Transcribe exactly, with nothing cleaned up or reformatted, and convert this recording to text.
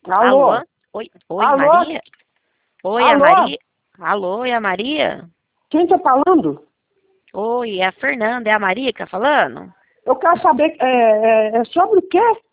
Alô? Alô? Oi, oi, Alô? Maria? Oi, a Alô? Maria? Alô, é a Maria? Quem tá falando? Oi, é a Fernanda, é a Maria que tá falando? Eu quero saber, é, é, é sobre o quê?